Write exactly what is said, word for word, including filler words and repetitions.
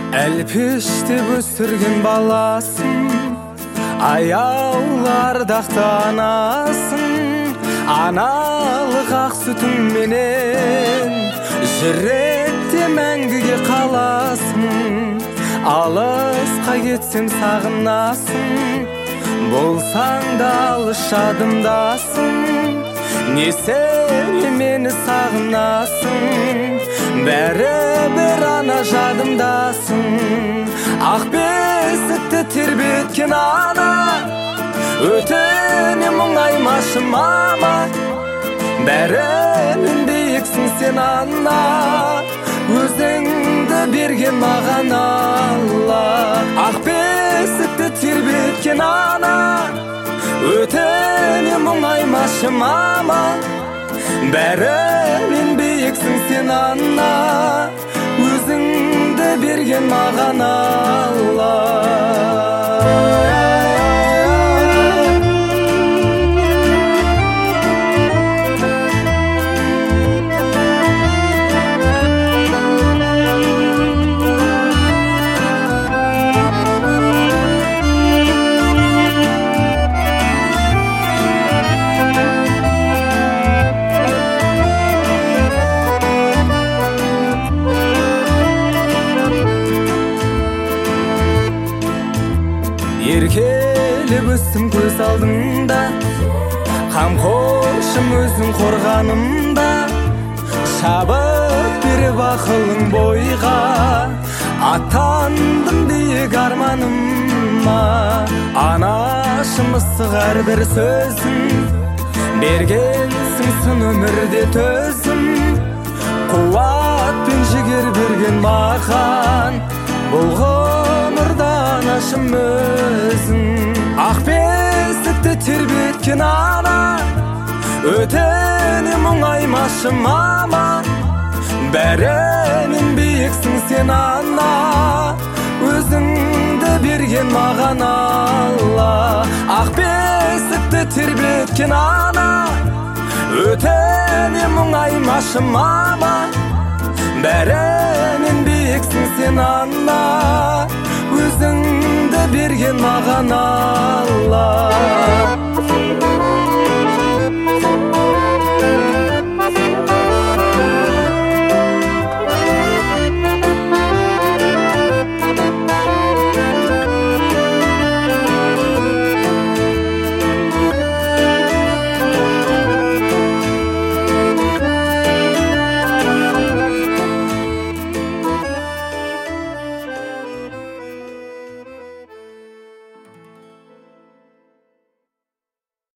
Әлпештеп өсірген баласын, аяулы ардақты анасын, аналық ақ сүтіңменен жүректе мәңгіге қаласың. Алысқа кетсем сағынасың, болсаң да алыс жадымдасың. Не сен мені сағынасың, бәрібір ана жадымдасың. Ақ бесікті тербеткен ана, өтіне мұңаймашы мама. Бәрінен биіксің сен ана, өзіңді берген маған Алла. Ақ бесікті тербеткен ана, өтіне мұңаймашы мама. Бәрінен биіксің сен ана, өзіңді берген маған Алла. Еркелеп өстім көз алдыңда, қамқоршым өзің қорғанымда. Шабыт беріп ақылың бойға, аттандым биік арманыма. Анашым ыстық әрбір сөзін, бергенсің сын өмірде төзім. Қуат пен жігер берген маған, бұл ғұмырда анашым өзің. Ақ бесікті тербеткен ана, өтіне мұңаймашы мама. Бәрінен биіксің сен ана, өзіңді берген маған Алла. Ақ бесікті тербеткен ана, өтіне мұңаймашы мама. Бәрінен биіксің сен ана, өзіңді берген маған Алла.